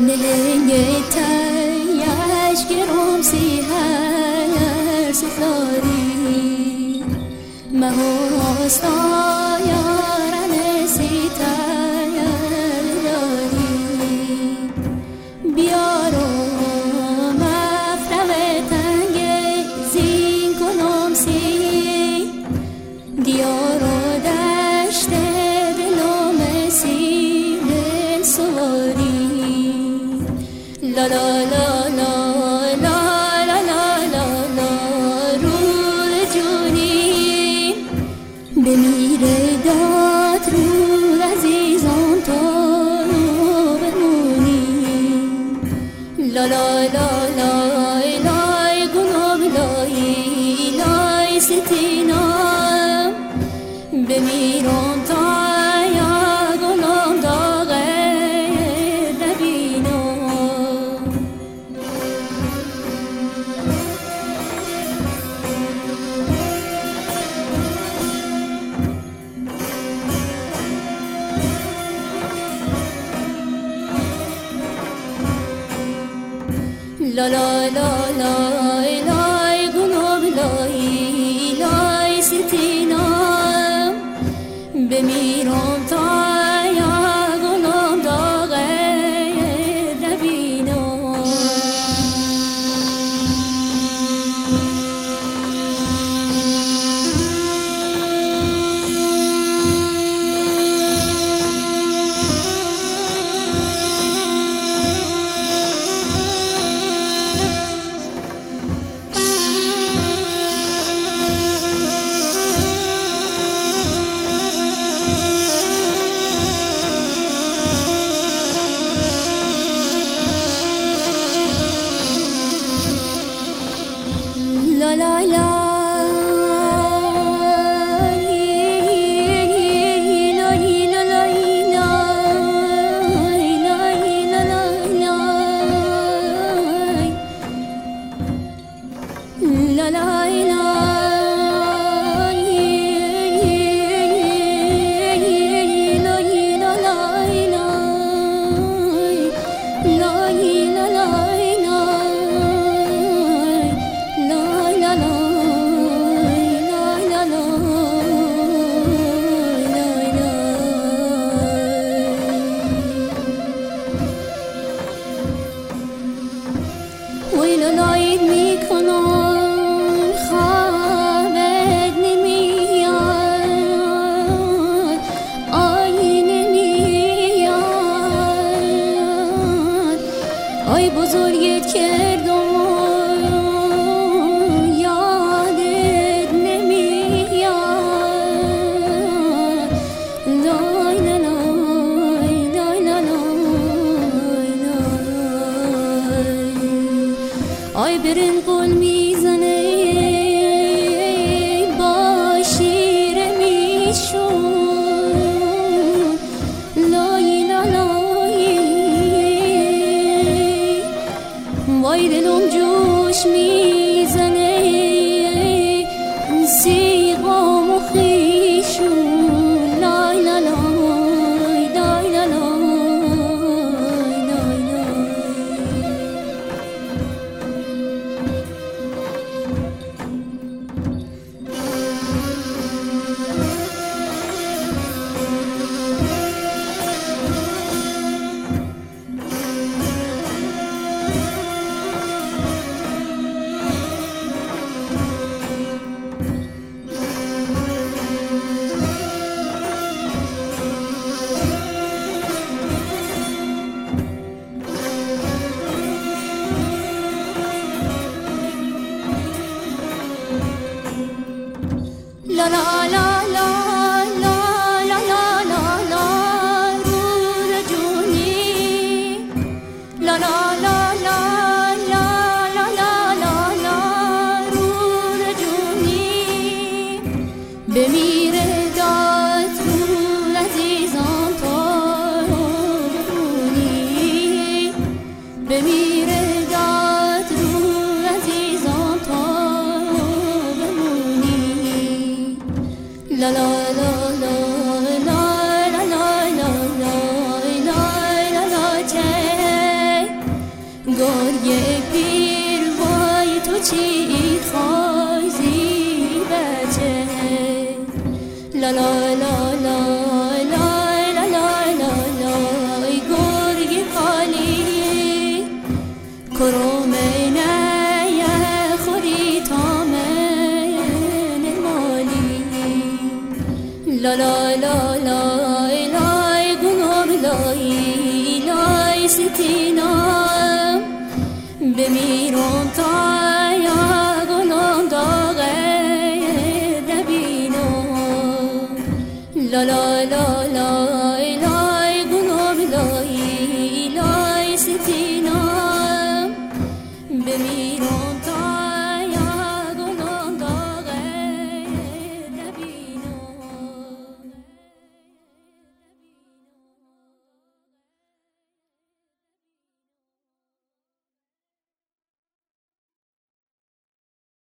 نهنگ تایش گرم سی هر سفلاری مهاستا یارن سی تایاری بیارو مفرق تنگ زین کنم سی دیارو دشت دلم سی دل سواری لا لا لا لا لا لا لا لا لا رود جونی بمیره داد رود عزیزان تو بمونی لا لا لا لا لای گناب لای لای ستینام بمیرم تا یا گنام داغه لا لا لا لا لای گناب لای لای ستینام بمیرم تا یا گنام داغه دبینام لا لا لا ویل ناید میکنم خوابت نمیاد آینه نمیاد آی بزرگت کردم یادت نمیاد لای لای لای لای آی برن قول میزنه با شیر میشون لای لای وای دلم جوش میزنه سیغام و خیشون لای لای لای لای لا لا لا لا لا لا لا لا لا رود جونی لا لا لا لا لا لا لا لا لا رود جونی بمیره داد رود عزیزان تو بمونی بمیره داد رود عزیزان تو بمونی لا لا لا لا لا لا لا لا لا لا لا لا لا لا لا لا لا لا لا گرگی خالی کرومنه خوری تامن مالی لا لا لا لا لا گنور لای لای ستینام بمیرم تا یا گلم داغه دبینم لا لا لا لا لا گنور لای لای ستینام